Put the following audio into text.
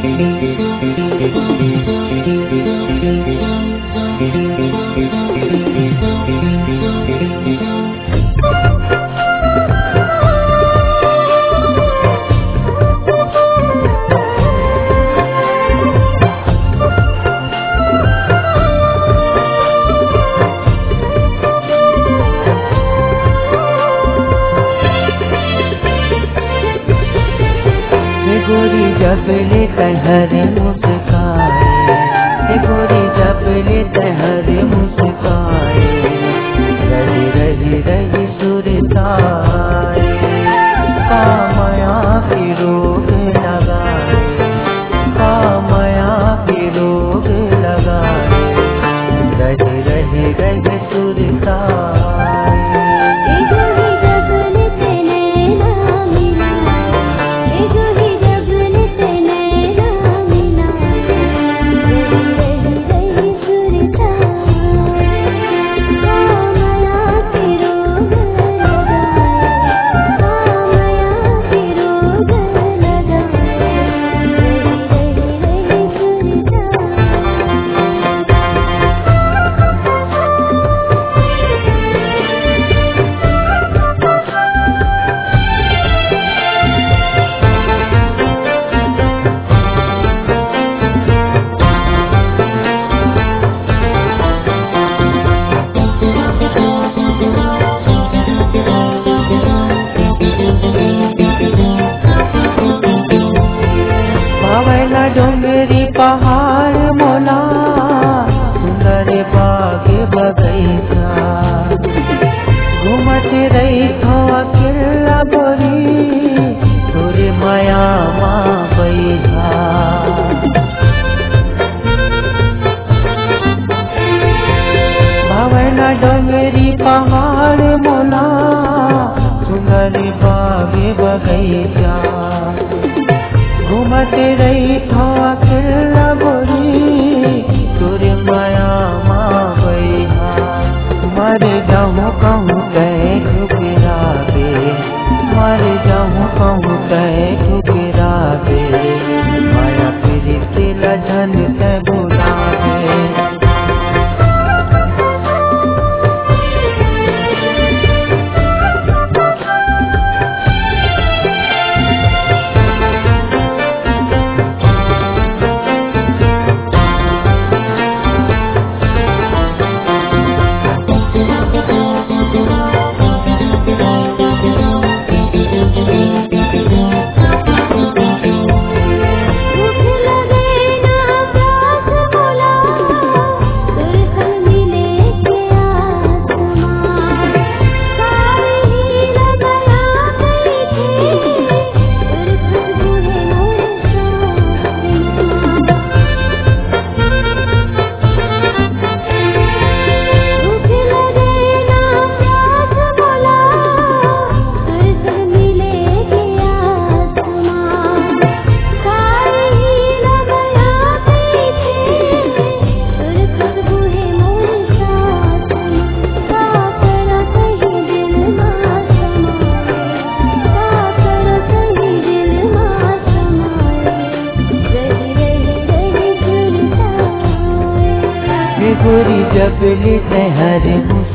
गोरी जब ले तहरे मुस्काए, गोरी जब ले तहरे मुस्काए, रही रही रही सुरताए, कामया की रोग लगाए, कामया की रोग लगाए, रही रही रही सुरताए। डोंगरी पहाड़ मोला सुंदर बाग बगैचा, घूमत रही थो अकेला गोरी तोरे माया माँ बैठा। भावना डोंगरी पहाड़ मोला सुंदर बाग बगैचा, घूमत रही था अकेला गोरी तोरे माया माँ बैठा। मर जाऊँ कहूँ कह ठुकरावे, मर जाऊँ कहूँ कह ठुकरावे, माया प्रीत लजन ते बुलावे। गोरी जब ले तहरे